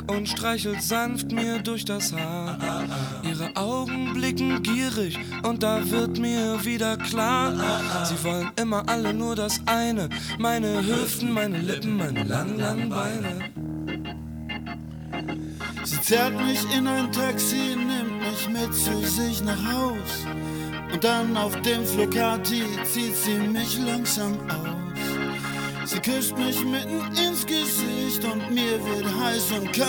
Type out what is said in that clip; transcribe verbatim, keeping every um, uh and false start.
und streichelt sanft mir durch das Haar. Ihre Augen blicken gierig und da wird mir wieder klar, sie wollen immer alle nur das eine, meine Hüften, meine Lippen, meine langen, langen Beine. Sie zerrt mich in ein Taxi, nimmt mich mit zu sich nach Haus. Und dann auf dem Flocati zieht sie mich langsam aus. Sie küsst mich mitten ins Gesicht und mir wird heiß und kalt.